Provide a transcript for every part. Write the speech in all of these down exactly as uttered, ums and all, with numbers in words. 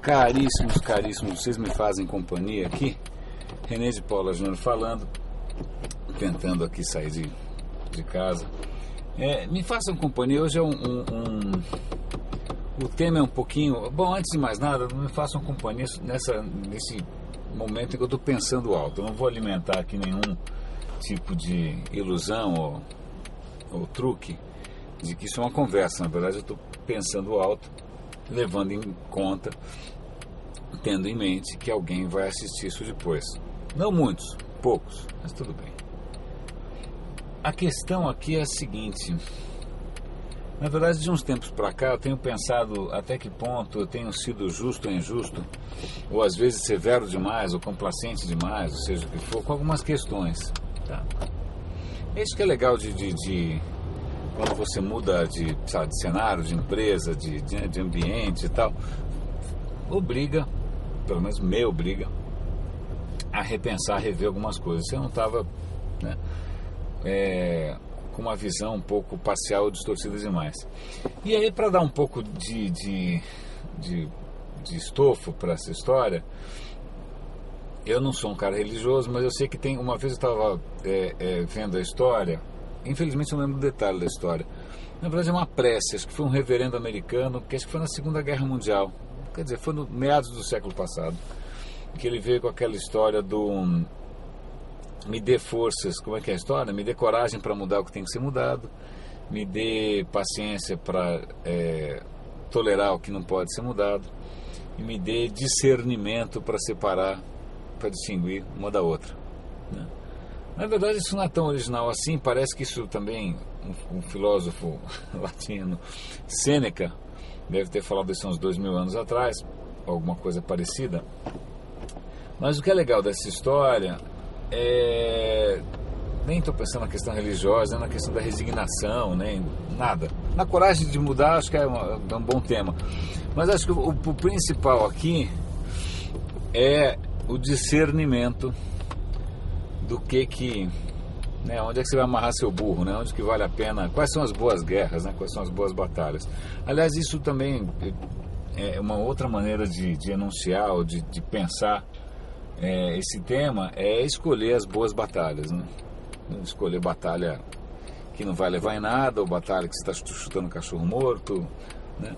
Caríssimos, caríssimos, vocês me fazem companhia aqui. René de Paula Júnior falando, tentando aqui sair de, de casa. É, me façam companhia, hoje é um, um, um... O tema é um pouquinho... Bom, antes de mais nada, me façam companhia nessa, nesse momento em que eu estou pensando alto. Eu não vou alimentar aqui nenhum tipo de ilusão ou, ou truque de que isso é uma conversa. Na verdade, eu estou pensando alto, levando em conta, tendo em mente que alguém vai assistir isso depois. Não muitos, poucos, mas tudo bem. A questão aqui é a seguinte: na verdade, de uns tempos para cá, eu tenho pensado até que ponto eu tenho sido justo ou injusto, ou às vezes severo demais, ou complacente demais, ou seja o que for, com algumas questões. Tá? Isso que é legal de, de, de quando você muda de, sabe, de cenário, de empresa, de, de, de ambiente e tal, obriga, pelo menos me obriga, a repensar, a rever algumas coisas. Você não estava, né, é, com uma visão um pouco parcial ou distorcida demais. E aí, para dar um pouco de, de, de, de estofo para essa história, eu não sou um cara religioso, mas eu sei que tem... Uma vez eu estava é, é, vendo a história, infelizmente eu não lembro o detalhe da história. Na verdade é uma prece, acho que foi um reverendo americano, que acho que foi na Segunda Guerra Mundial, quer dizer, foi no meados do século passado, que ele veio com aquela história do um, me dê forças, como é que é a história? Me dê coragem para mudar o que tem que ser mudado, me dê paciência para é, tolerar o que não pode ser mudado, e me dê discernimento para separar, para distinguir uma da outra, né? Na verdade isso não é tão original assim, parece que isso também, um, um filósofo latino, Sêneca, deve ter falado isso há uns dois mil anos atrás, alguma coisa parecida. Mas o que é legal dessa história é... Nem estou pensando na questão religiosa, nem na questão da resignação, nem nada. Na coragem de mudar, acho que é, uma, é um bom tema. Mas acho que o, o principal aqui é o discernimento do que que... Né, onde é que você vai amarrar seu burro, né? Onde que vale a pena, quais são as boas guerras, né? Quais são as boas batalhas. Aliás, isso também é uma outra maneira de, de enunciar ou de, de pensar é, esse tema, é escolher as boas batalhas, né? Escolher batalha que não vai levar em nada, ou batalha que você está chutando cachorro morto, né?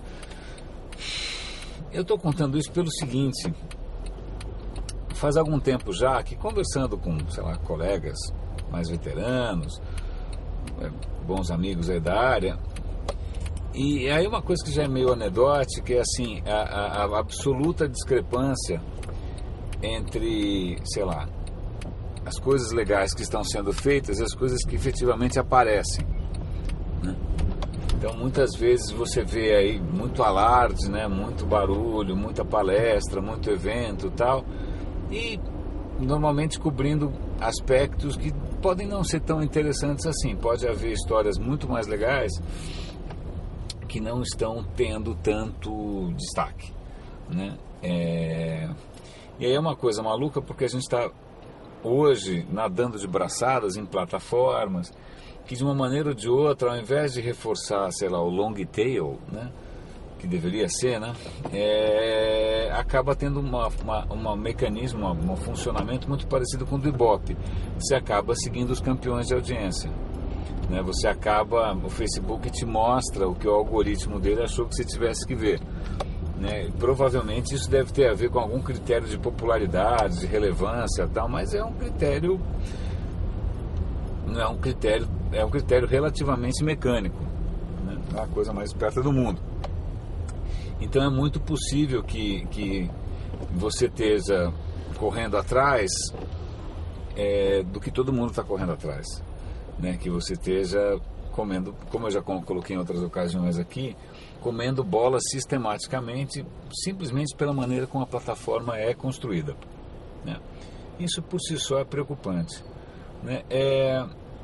Eu estou contando isso pelo seguinte: faz algum tempo já que, conversando com, sei lá, colegas mais veteranos, bons amigos aí da área, e aí uma coisa que já é meio anedótica é assim, a, a, a absoluta discrepância entre, sei lá, as coisas legais que estão sendo feitas e as coisas que efetivamente aparecem, né? Então muitas vezes você vê aí muito alarde, né? Muito barulho, muita palestra, muito evento e tal, e normalmente cobrindo aspectos que podem não ser tão interessantes assim. Pode haver histórias muito mais legais que não estão tendo tanto destaque, né? É... E aí é uma coisa maluca, porque a gente está hoje nadando de braçadas em plataformas que, de uma maneira ou de outra, ao invés de reforçar, sei lá, o long tail, né, que deveria ser, né, é, acaba tendo uma, uma, uma mecanismo, um funcionamento muito parecido com o do Ibope. Você acaba seguindo os campeões de audiência, né? Você acaba, o Facebook te mostra o que o algoritmo dele achou que você tivesse que ver, né? Provavelmente isso deve ter a ver com algum critério de popularidade, de relevância e tal, mas é um critério, não é um critério, é um critério relativamente mecânico, né? É a coisa mais esperta do mundo. Então é muito possível que, que você esteja correndo atrás é, do que todo mundo está correndo atrás, né? Que você esteja comendo, como eu já coloquei em outras ocasiões aqui, comendo bola sistematicamente, simplesmente pela maneira como a plataforma é construída, né? Isso por si só é preocupante, né? É...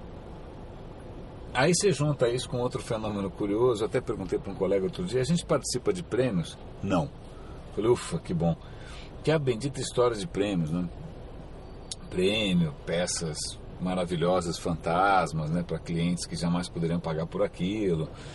Aí você junta isso com outro fenômeno curioso. Eu até perguntei para um colega outro dia: a gente participa de prêmios? Não. Falei, ufa, que bom. Que é a bendita história de prêmios, né? Prêmio, peças maravilhosas, fantasmas, né, para clientes que jamais poderiam pagar por aquilo. Ah, é, gente alardeando, né? É,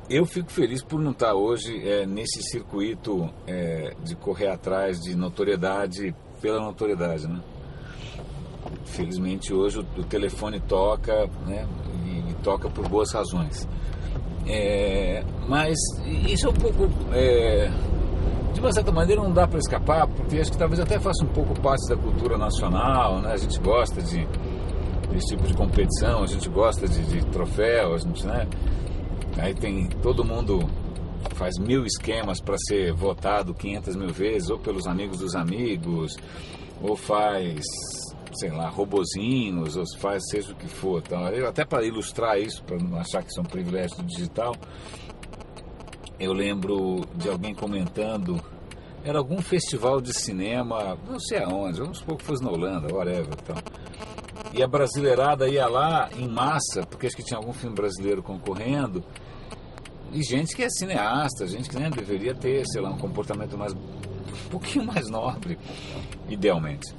eu fico feliz por não estar hoje é, nesse circuito é, de correr atrás de notoriedade pela notoriedade, né? Felizmente hoje o, o telefone toca, né? E, e toca por boas razões. É, mas isso é um pouco, é, de uma certa maneira não dá para escapar, porque acho que talvez até faça um pouco parte da cultura nacional, né? A gente gosta de desse tipo de competição, a gente gosta de, de troféu, a gente, né? Aí tem, todo mundo faz mil esquemas para ser votado quinhentas mil vezes, ou pelos amigos dos amigos, ou faz, sei lá, robozinhos, ou faz seja o que for. Então, até para ilustrar isso, para não achar que são privilégios do digital, eu lembro de alguém comentando, era algum festival de cinema, não sei aonde, vamos supor que fosse na Holanda, whatever, então. E a brasileirada ia lá em massa, porque acho que tinha algum filme brasileiro concorrendo, e gente que é cineasta, gente que nem deveria ter, sei lá, um comportamento mais, um pouquinho mais nobre, idealmente.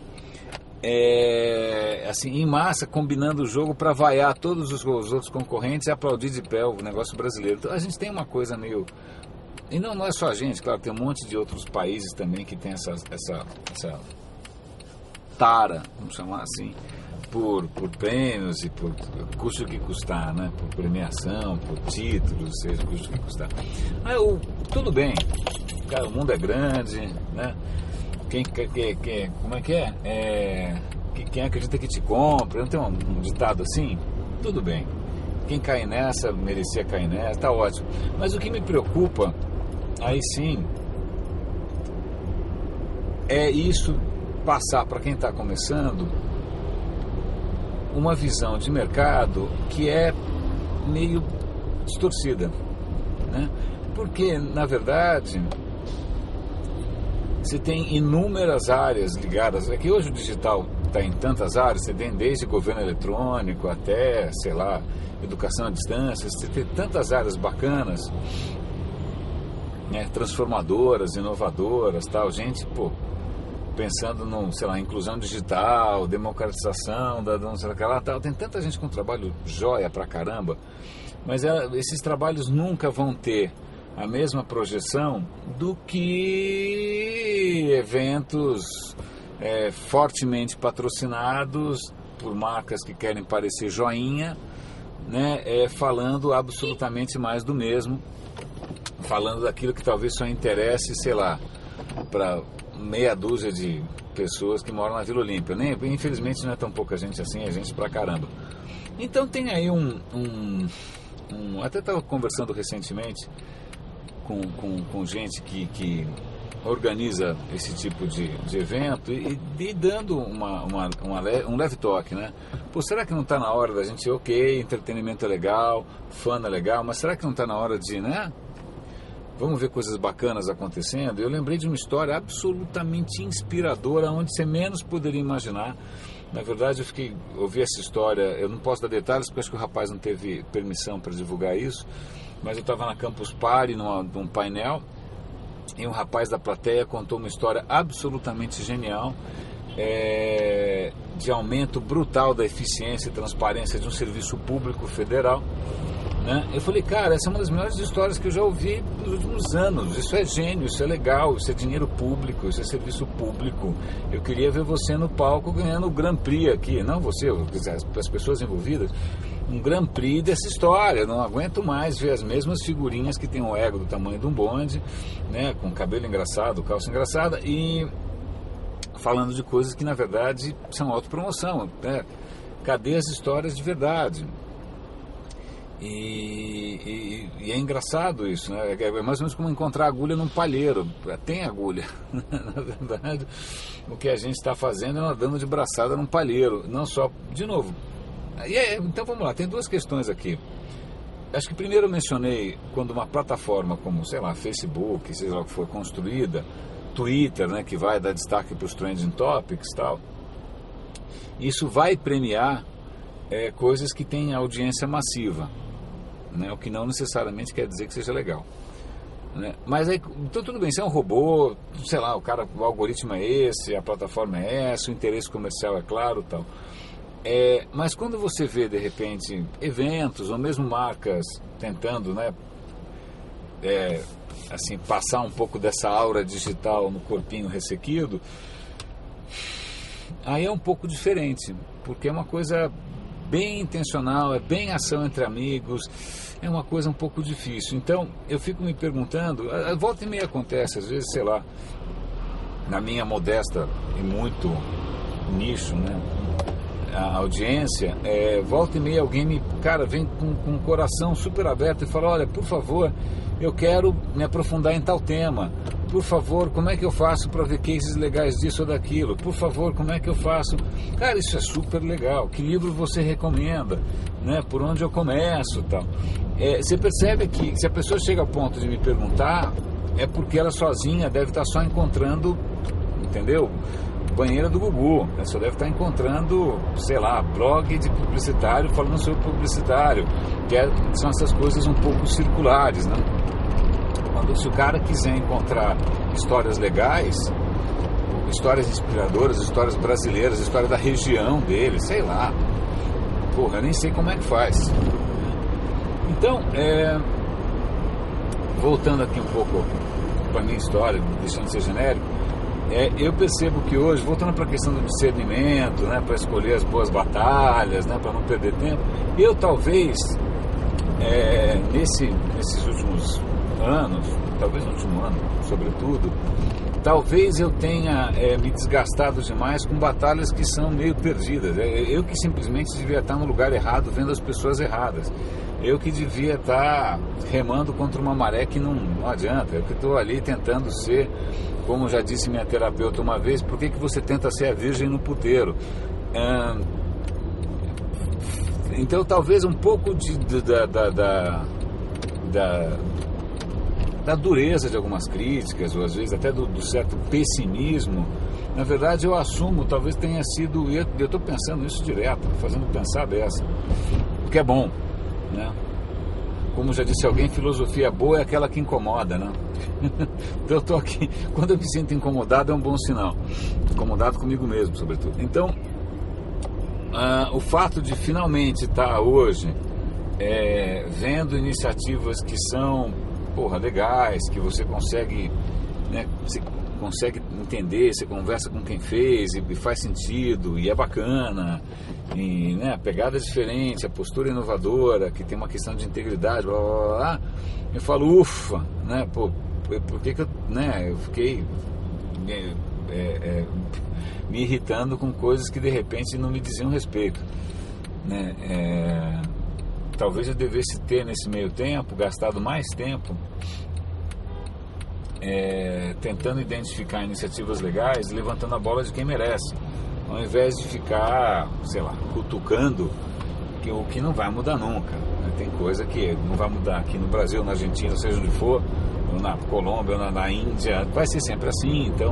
É, assim, em massa, combinando o jogo para vaiar todos os, os outros concorrentes e aplaudir de pé o negócio brasileiro. Então a gente tem uma coisa meio... E não, não é só a gente, claro, tem um monte de outros países também que tem essa, essa, essa tara, vamos chamar assim, por, por prêmios e por custo que custar, né? Por premiação, por títulos, seja custo que custar. Aí, eu, tudo bem, cara, o mundo é grande, né? Quem, quem, quem, como é que é? é quem acredita que te compra, não tem um, um ditado assim? Tudo bem. Quem cai nessa, merecia cair nessa, tá ótimo. Mas o que me preocupa, aí sim, é isso passar para quem está começando uma visão de mercado que é meio distorcida, né? Porque, na verdade, você tem inúmeras áreas ligadas. É que hoje o digital está em tantas áreas, você tem desde governo eletrônico até, sei lá, educação à distância, você tem tantas áreas bacanas, né, transformadoras, inovadoras, tal, gente, pô, pensando no, sei lá, inclusão digital, democratização da não sei lá, tal, tem tanta gente com trabalho joia pra caramba, mas ela, esses trabalhos nunca vão ter a mesma projeção do que eventos é, fortemente patrocinados por marcas que querem parecer joinha, né, é, falando absolutamente mais do mesmo, falando daquilo que talvez só interesse, sei lá, para meia dúzia de pessoas que moram na Vila Olímpia. Nem, infelizmente não é tão pouca gente assim, é gente pra caramba. Então tem aí um... um, um até estava conversando recentemente com, com, com gente que, que organiza esse tipo de, de evento e, e dando uma, uma, uma, um leve toque, né? Pô, será que não está na hora da gente, ok, entretenimento é legal, fã é legal, mas será que não está na hora de, né? Vamos ver coisas bacanas acontecendo. Eu lembrei de uma história absolutamente inspiradora, onde você menos poderia imaginar. Na verdade, eu fiquei, ouvi essa história, eu não posso dar detalhes, porque acho que o rapaz não teve permissão para divulgar isso, mas eu estava na Campus Party, numa, num painel, e um rapaz da plateia contou uma história absolutamente genial, é, de aumento brutal da eficiência e transparência de um serviço público federal. Né? Eu falei, cara, essa é uma das melhores histórias que eu já ouvi nos últimos anos. Isso é gênio, isso é legal, isso é dinheiro público, isso é serviço público. Eu queria ver você no palco ganhando o Grand Prix aqui, não você, as pessoas envolvidas, um Grand Prix dessa história. Não aguento mais ver as mesmas figurinhas que tem o ego do tamanho de um bonde, né? Com cabelo engraçado, calça engraçada, e falando de coisas que na verdade são autopromoção, né? Cadê as histórias de verdade? E, e, e é engraçado isso, né? É mais ou menos como encontrar agulha num palheiro. Tem agulha. Na verdade, o que a gente está fazendo é nadando de braçada num palheiro. Não só, de novo. E é, então vamos lá, tem duas questões aqui. Acho que primeiro eu mencionei quando uma plataforma como, sei lá, Facebook, seja lá o que for, construída, Twitter, né, que vai dar destaque para os trending topics e tal, isso vai premiar é, coisas que têm audiência massiva. Né, o que não necessariamente quer dizer que seja legal, né? Mas aí, então tudo bem, se é um robô, sei lá, o cara, o algoritmo é esse, a plataforma é essa, o interesse comercial é claro, tal. É, mas quando você vê de repente eventos ou mesmo marcas tentando, né, é, assim, passar um pouco dessa aura digital no corpinho ressequido, aí é um pouco diferente, porque é uma coisa bem intencional, é bem ação entre amigos, é uma coisa um pouco difícil. Então eu fico me perguntando, a volta e meia acontece, às vezes, sei lá, na minha modesta e muito nicho, né, a audiência, é, volta e meia alguém me, cara, vem com, com o coração super aberto e fala, olha, por favor, eu quero me aprofundar em tal tema, por favor, como é que eu faço para ver cases legais disso ou daquilo, por favor, como é que eu faço, cara, isso é super legal, que livro você recomenda, né, por onde eu começo, tal. É, você percebe que se a pessoa chega ao ponto de me perguntar, é porque ela sozinha deve estar só encontrando, entendeu, banheira do Gugu, ela só deve estar encontrando, sei lá, blog de publicitário falando sobre publicitário, que é, são essas coisas um pouco circulares, né? Quando, se o cara quiser encontrar histórias legais, histórias inspiradoras, histórias brasileiras, história da região dele, sei lá, porra, eu nem sei como é que faz. Então, é, voltando aqui um pouco para a minha história, deixando de ser genérico, É, eu percebo que hoje, voltando para a questão do discernimento, né, para escolher as boas batalhas, né, para não perder tempo, eu talvez, é, nesse, nesses últimos anos, talvez no último ano, sobretudo, talvez eu tenha é, me desgastado demais com batalhas que são meio perdidas. É, eu que simplesmente devia estar no lugar errado, vendo as pessoas erradas. Eu que devia estar remando contra uma maré que não, não adianta. Eu que estou ali tentando ser, como já disse minha terapeuta uma vez, por que, que você tenta ser a virgem no puteiro? Hum, então talvez um pouco de, de, da, da, da, da, da dureza de algumas críticas, ou às vezes até do, do certo pessimismo, na verdade eu assumo, talvez tenha sido, e eu estou pensando nisso direto, fazendo pensar dessa, porque é bom, né? Como já disse alguém, filosofia boa é aquela que incomoda, né? Então eu estou aqui, quando eu me sinto incomodado é um bom sinal, incomodado comigo mesmo, sobretudo. Então, ah, o fato de finalmente estar hoje é, vendo iniciativas que são, porra, legais, que você consegue, né, você consegue entender, você conversa com quem fez e, e faz sentido, e é bacana, e, né, a pegada é diferente, a postura inovadora, que tem uma questão de integridade, blá, blá, blá, blá, eu falo, ufa, né, pô, por que que eu, né, eu fiquei é, é, me irritando com coisas que de repente não me diziam respeito, né, é, talvez eu devesse ter nesse meio tempo, gastado mais tempo É, tentando identificar iniciativas legais, levantando a bola de quem merece, ao invés de ficar, sei lá, cutucando que, o que não vai mudar nunca, né? Tem coisa que não vai mudar aqui no Brasil, na Argentina, seja onde for, ou na Colômbia, ou na, na Índia, vai ser sempre assim, então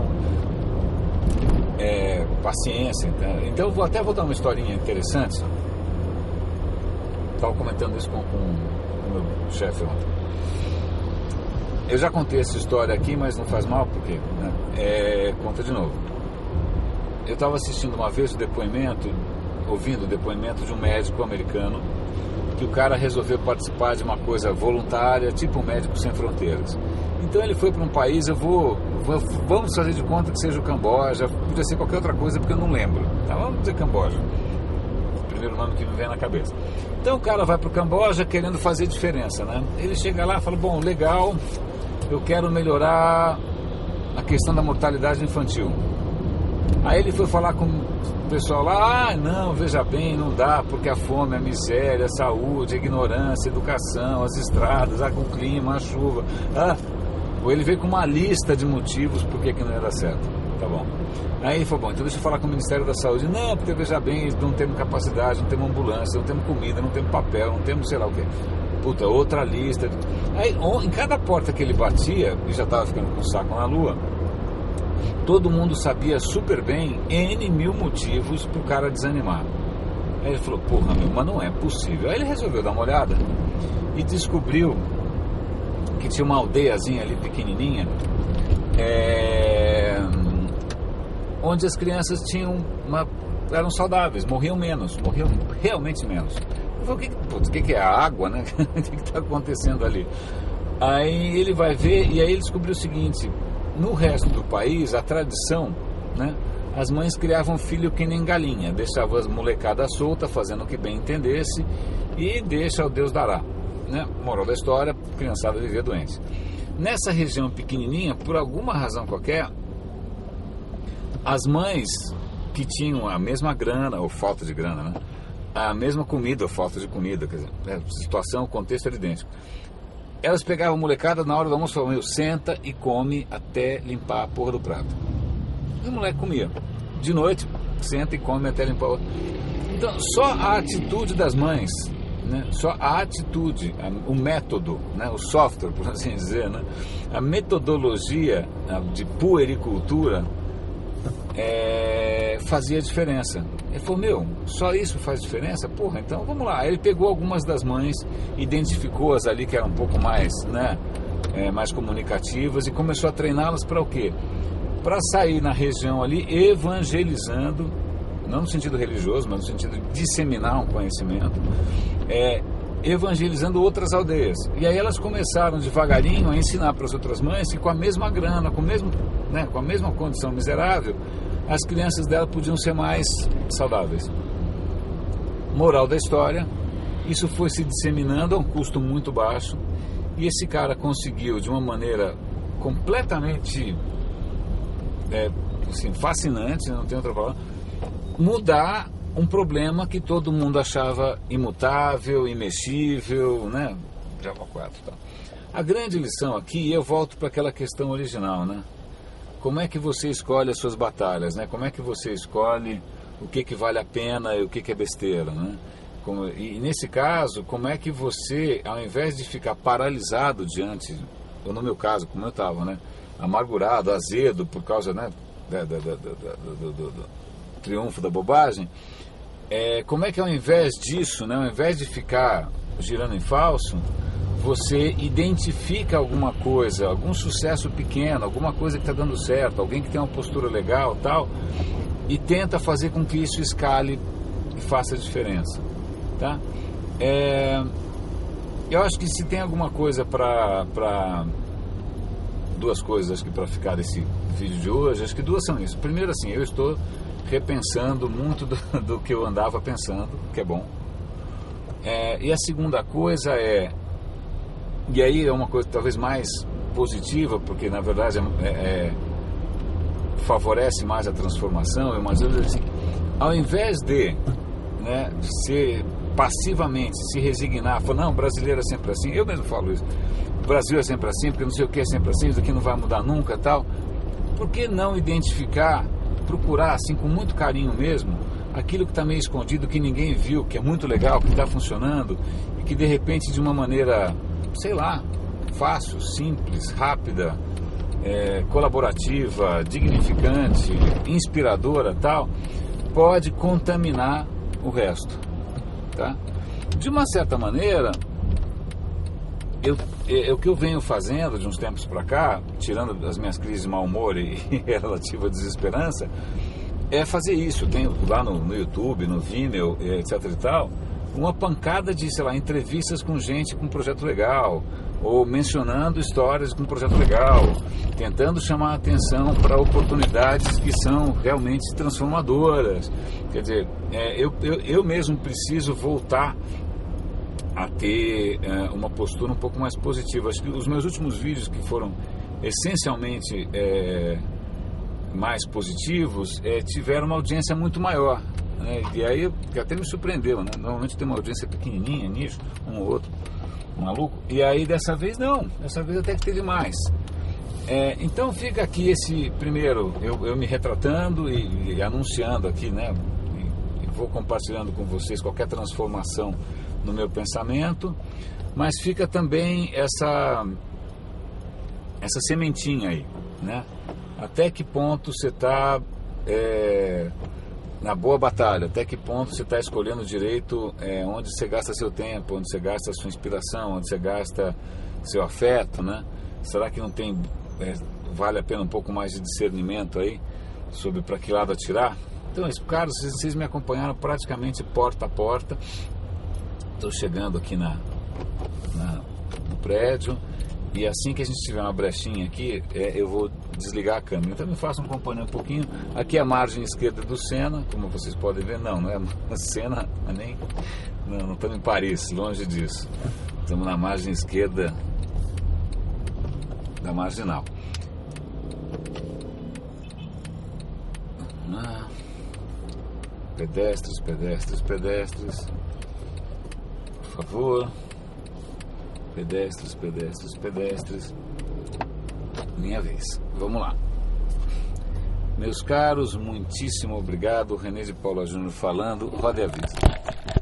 é, paciência. Então, então vou até vou dar uma historinha interessante. Estava comentando isso com, com, com o meu chefe ontem. Eu já contei essa história aqui, mas não faz mal, porque, né? É, conta de novo. Eu estava assistindo uma vez o depoimento, ouvindo o depoimento de um médico americano, que o cara resolveu participar de uma coisa voluntária, tipo um Médicos Sem Fronteiras. Então ele foi para um país, eu vou, vou, vamos fazer de conta que seja o Camboja, podia ser qualquer outra coisa, porque eu não lembro. Tá, vamos dizer Camboja, o primeiro nome que me vem na cabeça. Então o cara vai para o Camboja querendo fazer diferença, né? Ele chega lá e fala, bom, legal, eu quero melhorar a questão da mortalidade infantil. Aí ele foi falar com o pessoal lá, ah, não, veja bem, não dá, porque a fome, a miséria, a saúde, a ignorância, a educação, as estradas, ah, com o clima, a chuva. Ah, ou ele veio com uma lista de motivos por que não ia dar certo. Tá bom. Aí ele falou, bom, então deixa eu falar com o Ministério da Saúde. Não, porque veja bem, não temos capacidade, não temos ambulância, não temos comida, não temos papel, não temos sei lá o quê. Puta, outra lista. Aí, em cada porta que ele batia, e já estava ficando com o saco na lua, todo mundo sabia super bem N mil motivos pro cara desanimar. Aí ele falou, porra, meu, mas não é possível. Aí ele resolveu dar uma olhada e descobriu que tinha uma aldeiazinha ali pequenininha, é, onde as crianças tinham uma, eram saudáveis, morriam menos, morriam realmente menos. Eu falei, o que, putz, o que é a água, né? O que está acontecendo ali? Aí ele vai ver, e aí ele descobriu o seguinte: no resto do país, a tradição, né, as mães criavam filho que nem galinha, deixavam as molecadas soltas, fazendo o que bem entendesse, e deixa o Deus dará, né? Moral da história, criançada vivia doente. Nessa região pequenininha, por alguma razão qualquer, as mães que tinham a mesma grana, ou falta de grana, né, a mesma comida ou falta de comida, quer dizer, a situação, o contexto era idêntico, elas pegavam a molecada na hora do almoço e falavam: senta e come até limpar a porra do prato. E o moleque comia. De noite, senta e come até limpar o... Então, só a atitude das mães, né? Só a atitude, a, o método, né? O software, por assim dizer, né? A metodologia de puericultura é, fazia diferença. Ele falou: meu, só isso faz diferença? Porra, então vamos lá. Aí ele pegou algumas das mães, identificou-as ali que eram um pouco mais, né, é, mais comunicativas, e começou a treiná-las para o quê? Para sair na região ali evangelizando, não no sentido religioso, mas no sentido de disseminar um conhecimento, é, evangelizando outras aldeias. E aí elas começaram devagarinho a ensinar para as outras mães que com a mesma grana, com, o mesmo, né, com a mesma condição miserável, as crianças dela podiam ser mais saudáveis. Moral da história: isso foi se disseminando a um custo muito baixo, e esse cara conseguiu, de uma maneira completamente é, assim, fascinante, não tem outra palavra, mudar um problema que todo mundo achava imutável, imexível, né? Java quatro, tá. A grande lição aqui, eu volto para aquela questão original, né? Como é que você escolhe as suas batalhas, né? Como é que você escolhe o que, que vale a pena e o que, que é besteira, né? Como, e nesse caso, como é que você, ao invés de ficar paralisado diante, ou no meu caso, como eu estava, né? Amargurado, azedo por causa, né, da, da, da, da, do, do, do triunfo da bobagem, é, como é que ao invés disso, né, ao invés de ficar girando em falso, você identifica alguma coisa, algum sucesso pequeno, alguma coisa que está dando certo, alguém que tem uma postura legal, tal, e tenta fazer com que isso escale e faça diferença, tá? É, eu acho que se tem alguma coisa para para duas coisas, acho que para ficar desse vídeo de hoje, acho que duas são isso. Primeiro, assim, eu estou repensando muito do, do que eu andava pensando, que é bom. É, e a segunda coisa é, e aí é uma coisa talvez mais positiva, porque na verdade é, é, favorece mais a transformação, é umas vezes assim, ao invés de, né, de ser passivamente, se resignar, falar: não, brasileiro é sempre assim, eu mesmo falo isso, o Brasil é sempre assim, porque não sei o que é sempre assim, isso aqui não vai mudar nunca, tal. Por que não identificar, procurar assim com muito carinho mesmo aquilo que está meio escondido, que ninguém viu, que é muito legal, que está funcionando, e que de repente, de uma maneira, sei lá, fácil, simples, rápida, é, colaborativa, dignificante, inspiradora, tal, pode contaminar o resto, tá? De uma certa maneira, eu, é, é o que eu venho fazendo de uns tempos para cá, tirando as minhas crises de mau humor e, e relativa desesperança, é fazer isso. Eu tenho lá no, no YouTube, no Vimeo, etc e tal, uma pancada de, sei lá, entrevistas com gente com projeto legal, ou mencionando histórias com projeto legal, tentando chamar a atenção para oportunidades que são realmente transformadoras. Quer dizer, é, eu, eu, eu mesmo preciso voltar a ter é, uma postura um pouco mais positiva. Acho que os meus últimos vídeos, que foram essencialmente é, mais positivos, é, tiveram uma audiência muito maior, né? E aí que até me surpreendeu, né? Normalmente tem uma audiência pequenininha, nicho, um ou outro maluco, e aí dessa vez não, dessa vez até que teve mais. É, então fica aqui esse primeiro, eu, eu me retratando e, e anunciando aqui, né? E, e vou compartilhando com vocês qualquer transformação no meu pensamento, mas fica também essa essa sementinha aí, né? Até que ponto você está é, na boa batalha, até que ponto você está escolhendo direito é, onde você gasta seu tempo, onde você gasta sua inspiração, onde você gasta seu afeto, né? Será que não tem, é, vale a pena um pouco mais de discernimento aí sobre para que lado atirar? Então, isso, cara, vocês, vocês me acompanharam praticamente porta a porta. Estou chegando aqui na, na, no prédio E assim que a gente tiver uma brechinha aqui, é, eu vou desligar a câmera. Então me façam companhia um pouquinho. Aqui é a margem esquerda do Sena, como vocês podem ver. Não, não é a Sena, nem... Não, não estamos em Paris, longe disso. Estamos na margem esquerda da Marginal. Ah, pedestres, pedestres, pedestres. Por favor. Pedestres, pedestres, pedestres. Minha vez. Vamos lá. Meus caros, muitíssimo obrigado. René de Paula Júnior falando. Roda e avisa.